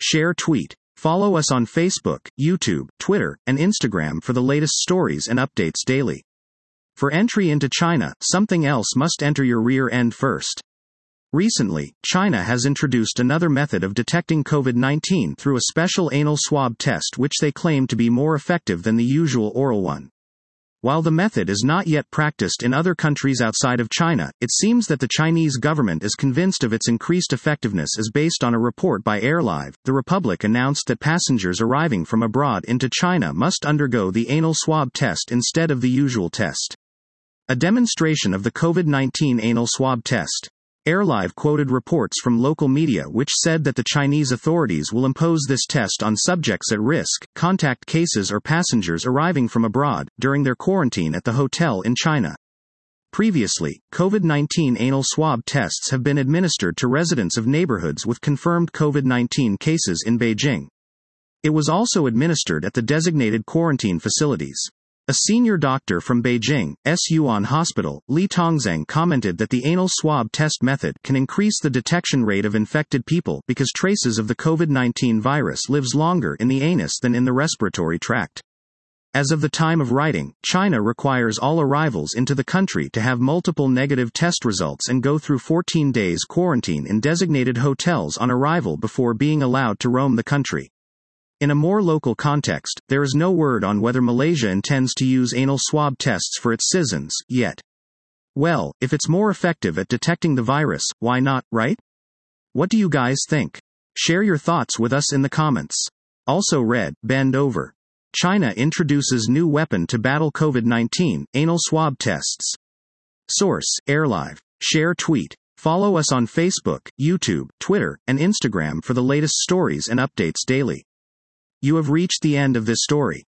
share, tweet. Follow us on Facebook, YouTube, Twitter, and Instagram for the latest stories and updates daily. For entry into China, something else must enter your rear end first. Recently, China has introduced another method of detecting COVID-19 through a special anal swab test which they claim to be more effective than the usual oral one. While the method is not yet practiced in other countries outside of China, it seems that the Chinese government is convinced of its increased effectiveness as based on a report by AirLive. The Republic announced that passengers arriving from abroad into China must undergo the anal swab test instead of the usual test. A demonstration of the COVID-19 anal swab test. AirLive quoted reports from local media which said that the Chinese authorities will impose this test on subjects at risk, contact cases or passengers arriving from abroad, during their quarantine at the hotel in China. Previously, COVID-19 anal swab tests have been administered to residents of neighborhoods with confirmed COVID-19 cases in Beijing. It was also administered at the designated quarantine facilities. A senior doctor from Beijing, Suyuan Hospital, Li Tongzheng, commented that the anal swab test method can increase the detection rate of infected people because traces of the COVID-19 virus lives longer in the anus than in the respiratory tract. As of the time of writing, China requires all arrivals into the country to have multiple negative test results and go through 14 days quarantine in designated hotels on arrival before being allowed to roam the country. In a more local context, there is no word on whether Malaysia intends to use anal swab tests for its citizens, yet. Well, if it's more effective at detecting the virus, why not, right? What do you guys think? Share your thoughts with us in the comments. Also read, bend over. China introduces new weapon to battle COVID-19, anal swab tests. Source, AirLive. Share, tweet. Follow us on Facebook, YouTube, Twitter, and Instagram for the latest stories and updates daily. You have reached the end of this story.